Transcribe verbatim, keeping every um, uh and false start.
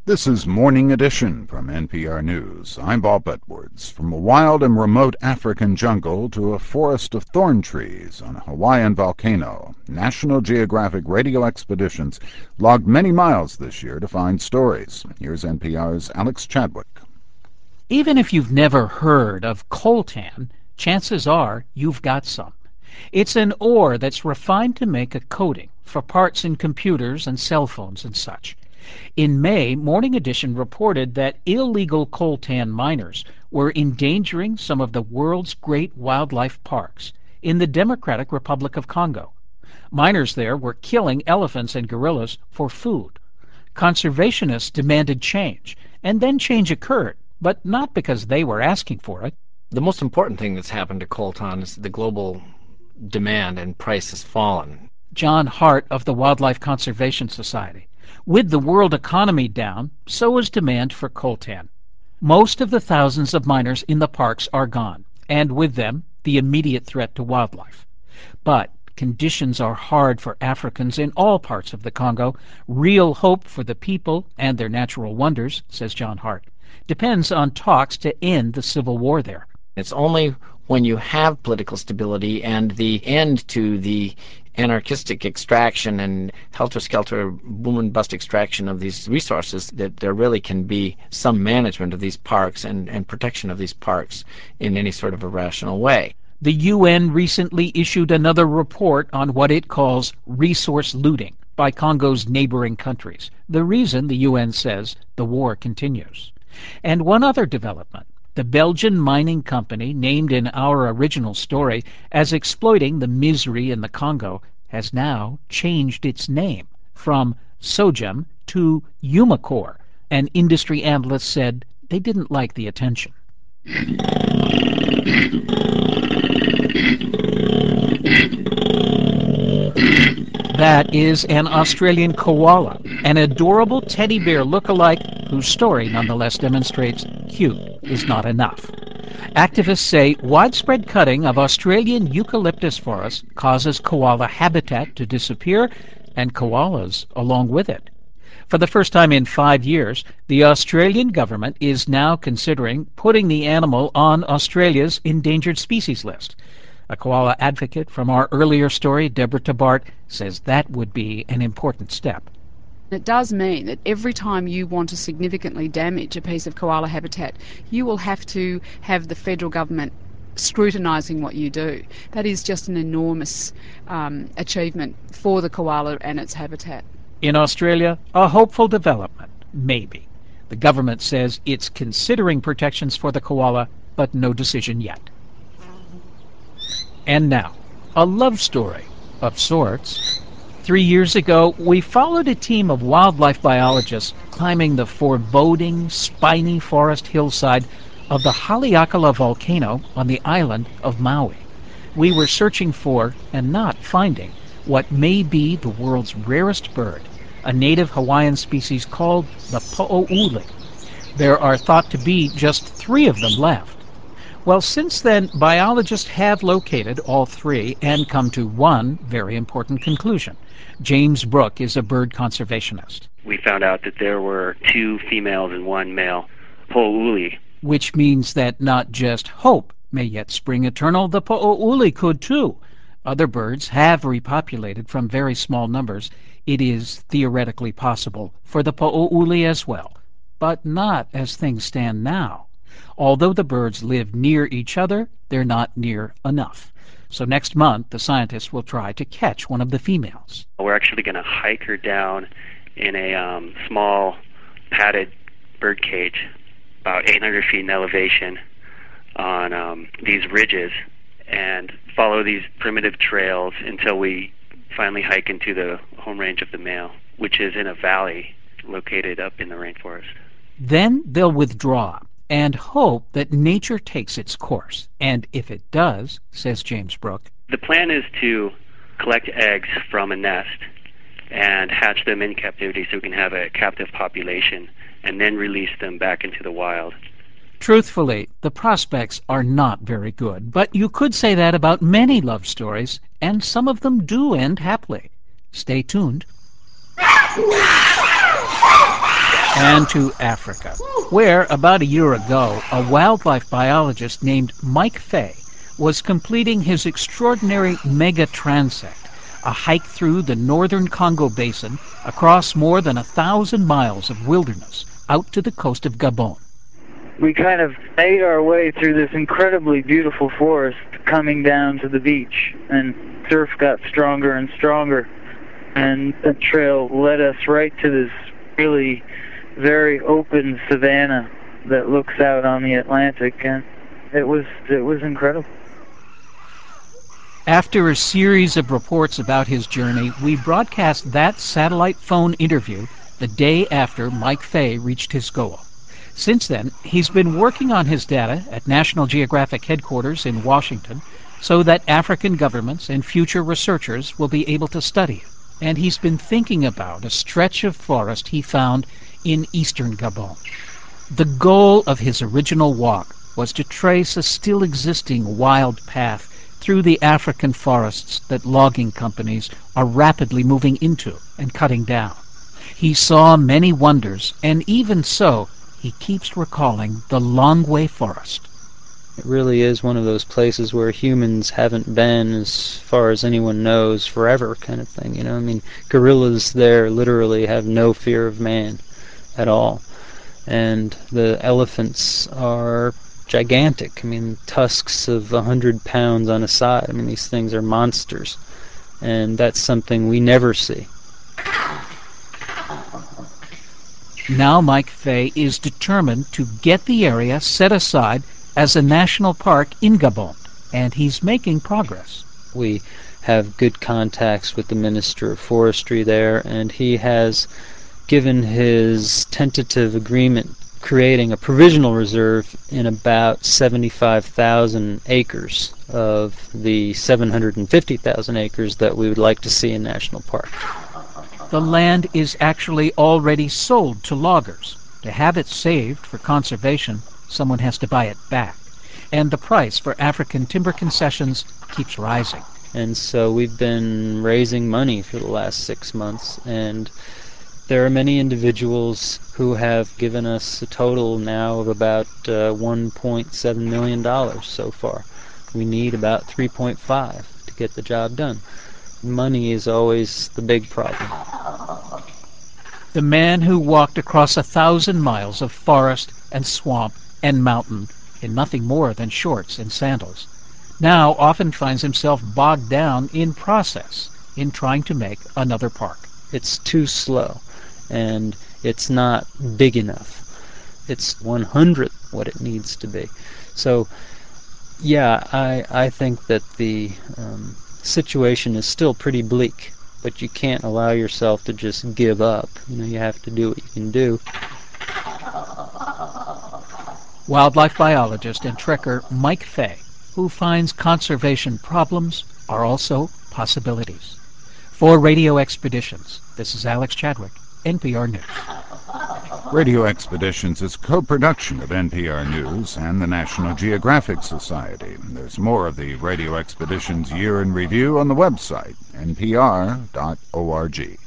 This is Morning Edition from N P R News. I'm Bob Edwards. From a wild and remote African jungle to a forest of thorn trees on a Hawaiian volcano, National Geographic radio expeditions logged many miles this year to find stories. Here's N P R's Alex Chadwick. Even if you've never heard of coltan, chances are you've got some. It's an ore that's refined to make a coating for parts in computers and cell phones and such. In May, Morning Edition reported that illegal coltan miners were endangering some of the world's great wildlife parks in the Democratic Republic of Congo. Miners there were killing elephants and gorillas for food. Conservationists demanded change, and then change occurred, but not because they were asking for it. The most important thing that's happened to coltan is the global demand and price has fallen. John Hart of the Wildlife Conservation Society. With the world economy down, so is demand for coltan. Most of the thousands of miners in the parks are gone, and with them, the immediate threat to wildlife. But conditions are hard for Africans in all parts of the Congo. Real hope for the people and their natural wonders, says John Hart, depends on talks to end the civil war there. It's only when you have political stability and the end to the anarchistic extraction and helter-skelter boom-and-bust extraction of these resources that there really can be some management of these parks and, and protection of these parks in any sort of a rational way. The U N recently issued another report on what it calls resource looting by Congo's neighboring countries. The reason, the U N says, the war continues. And one other development. The Belgian mining company, named in our original story as exploiting the misery in the Congo, has now changed its name from Sogem to Umicore. An industry analyst said they didn't like the attention. That is an Australian koala, an adorable teddy bear look-alike whose story nonetheless demonstrates cute is not enough. Activists say widespread cutting of Australian eucalyptus forests causes koala habitat to disappear, and koalas along with it. For the first time in five years, the Australian government is now considering putting the animal on Australia's endangered species list. A koala advocate from our earlier story, Deborah Tabart, says that would be an important step. It does mean that every time you want to significantly damage a piece of koala habitat, you will have to have the federal government scrutinising what you do. That is just an enormous um, achievement for the koala and its habitat. In Australia, a hopeful development, maybe. The government says it's considering protections for the koala, but no decision yet. And now, a love story of sorts. Three years ago, we followed a team of wildlife biologists climbing the foreboding, spiny forest hillside of the Haleakala volcano on the island of Maui. We were searching for, and not finding, what may be the world's rarest bird, a native Hawaiian species called the po'ouli. There are thought to be just three of them left. Well, since then, biologists have located all three and come to one very important conclusion. James Brook is a bird conservationist. We found out that there were two females and one male po'ouli. Which means that not just hope may yet spring eternal, the po'ouli could too. Other birds have repopulated from very small numbers. It is theoretically possible for the po'ouli as well, but not as things stand now. Although the birds live near each other, they're not near enough. So next month, the scientists will try to catch one of the females. We're actually going to hike her down in a um, small padded bird cage, about eight hundred feet in elevation, on um, these ridges, and follow these primitive trails until we finally hike into the home range of the male, which is in a valley located up in the rainforest. Then they'll withdraw and hope that nature takes its course. And if it does, says James Brook, the plan is to collect eggs from a nest and hatch them in captivity so we can have a captive population and then release them back into the wild. Truthfully, the prospects are not very good, but you could say that about many love stories, and some of them do end happily. Stay tuned. and to Africa, where about a year ago a wildlife biologist named Mike Fay was completing his extraordinary mega transect, a hike through the northern Congo basin across more than a thousand miles of wilderness out to the coast of Gabon. We kind of made our way through this incredibly beautiful forest coming down to the beach, and surf got stronger and stronger, and the trail led us right to this really very open savanna that looks out on the Atlantic, and it was it was incredible. After a series of reports about his journey, we broadcast that satellite phone interview the day after Mike Fay reached his goal. Since then, he's been working on his data at National Geographic headquarters in Washington so that African governments and future researchers will be able to study it. And he's been thinking about a stretch of forest he found in eastern Gabon. The goal of his original walk was to trace a still existing wild path through the African forests that logging companies are rapidly moving into and cutting down. He saw many wonders, and even so, he keeps recalling the Longwe Forest. It really is one of those places where humans haven't been, as far as anyone knows, forever kind of thing. You know, I mean, gorillas there literally have no fear of man at all. And the elephants are gigantic. I mean, tusks of a hundred pounds on a side. I mean, these things are monsters. And that's something we never see. Now Mike Fay is determined to get the area set aside as a national park in Gabon, and he's making progress. We have good contacts with the Minister of Forestry there, and he has given his tentative agreement creating a provisional reserve in about seventy-five thousand acres of the seven hundred fifty thousand acres that we would like to see in national park. The land is actually already sold to loggers. To have it saved for conservation, someone has to buy it back. And the price for African timber concessions keeps rising. And so we've been raising money for the last six months, and there are many individuals who have given us a total now of about uh, one point seven million dollars so far. We need about three point five to get the job done. Money is always the big problem. The man who walked across a thousand miles of forest and swamp and mountain in nothing more than shorts and sandals now often finds himself bogged down in process in trying to make another park. It's too slow, and it's not big enough. It's one hundredth what it needs to be. So, yeah, I, I think that the um, situation is still pretty bleak, but you can't allow yourself to just give up. You know, you have to do what you can do. Wildlife biologist and trekker Mike Fay, who finds conservation problems are also possibilities. For Radio Expeditions, this is Alex Chadwick, N P R News. Radio Expeditions is a co-production of N P R News and the National Geographic Society. There's more of the Radio Expeditions Year in Review on the website, n p r dot org.